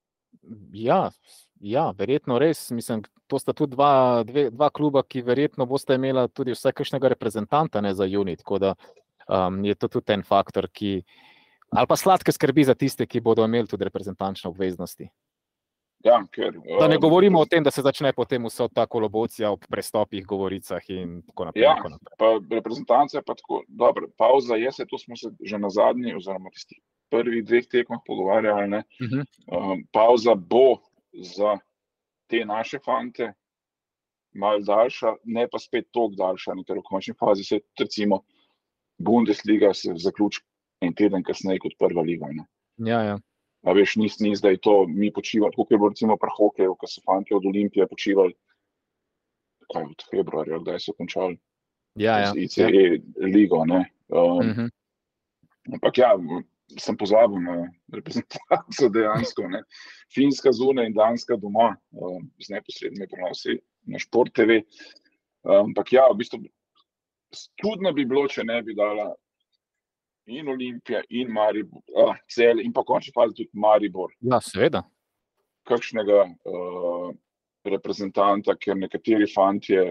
Ja, verjetno res. Mislim, to sta tudi dva kluba, ki verjetno boste imela tudi vsaj kakšnega reprezentanta, ne, za junij, tako da je to tudi en faktor, ki, ali pa sladke skrbi za tiste, ki bodo imeli tudi reprezentančne obveznosti. Ja, ker... Da ne govorimo o tem, da se začne potem vso ta kolobocija ob prestopih, govoricah in tako naprej. Ja, pa reprezentanca je pa tako, dobro, pauza je, to smo se že na zadnji, oziroma tistih prvih 2 tekmah pogovarjali, ne. Pauza bo za te naše fante malo daljša, ne pa spet toliko daljša, ker v končni fazi se recimo Bundesliga se zaključi en teden kasneje kot prva liga. Ne. Ja. A veš, ni zdaj to, mi počivali, tako je bilo recimo pri hokeju, ko so fantje od Olimpije počivali, kaj od februarja, kdaj so končali z ICE ligo, ne. Ampak ja, sem pozabil na reprezentanco dejansko, ne. Finska zunaj in Danska doma, z neposrednimi prenosi na Šport TV. Ampak ja, v bistvu, čudno bi bilo, če ne bi dala in Olimpija, in Maribor, Celje, in pa končni fazi tudi Maribor. Ja, seveda. Kakšnega reprezentanta, ker nekateri fantje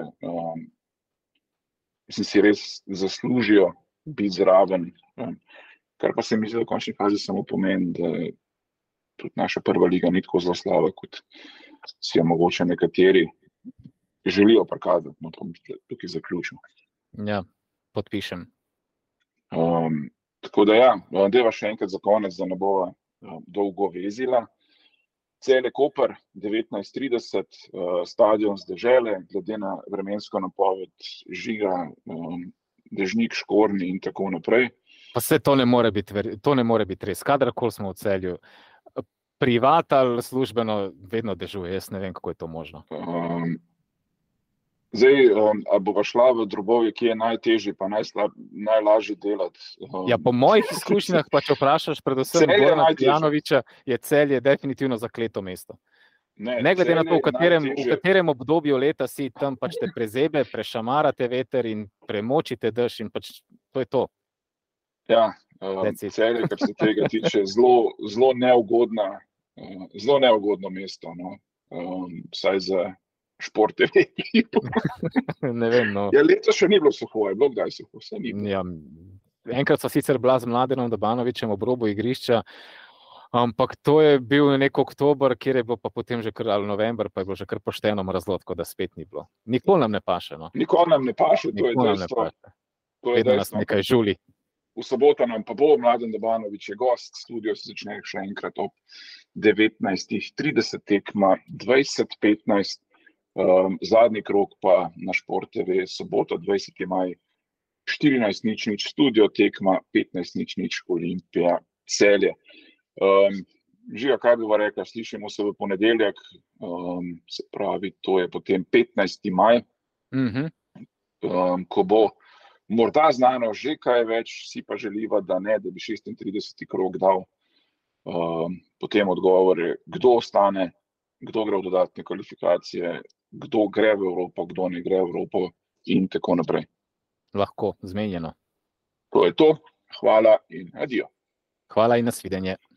si res zaslužijo biti zraven. Kar pa se mi zdi v končni fazi samo pomeni, da tudi naša prva liga ni tako zelo slaba, kot si jo mogoče nekateri želijo prikazati. No, to bom tukaj zaključil. Ja, podpišem. Tako da ja, deva še enkrat za konec, da ne bova dolgo vezila. Celje Koper, 19:30, stadion z Dežele, glede na vremensko napoved Žiga, Dežnik, Škorni in tako naprej. Pa vse to ne more biti res. Kadarkoli smo v Celju, privat ali službeno, vedno dežuje. Jaz ne vem, kako je to možno. Zdaj, a bova šla v drobovje, ki je najtežji, pa najlažje delati. Ja, po mojih izkušnjah, pa če vprašaš predvsem Gorana Janoviča, je Celje definitivno zakleto mesto. Ne glede na to, v katerem obdobju leta si, tam pač te prezebe, prešamarate veter in premočite dež in pač to je to. Ja, Celje, kar se tega tiče, zelo neugodno mesto, no. Vsaj za Šport TV. Ne vem, no. Ja, leto še ni bilo suho, je bilo kdaj suho, vse ni bilo. Ja, enkrat so sicer bila z Mladenom Dabanovićem ob robu igrišča, ampak to je bil nek oktober, kjer je bilo pa potem že kar november, pa je bilo že kar pošteno mrazlo, tako da spet ni bilo. Nikoli nam ne paše, no. Nikoli nam ne paše, to je dejstvo. Vedno nas nekaj žuli. V soboto nam pa bo Mladen Dabanović je gost, studio se začne še enkrat ob 19:30, tekma 20:15, zadnji krog pa na Šport TV soboto 20. maj 14:00 studio, tekma 15:00 Olimpija Celje. Žiga, kaj bi rekla, slišimo se v ponedeljek, se pravi, to je potem 15. maj, ko bo morda znano že kaj več, si pa želiva, da ne, da bi 36. krog dal potem odgovore, kdo ostane, kdo gre v dodatne kvalifikacije, kdo gre v Evropo, kdo ne gre v Evropo in tako naprej. Lahko, zmenjeno. To je to, hvala in adijo. Hvala in nasvidenje.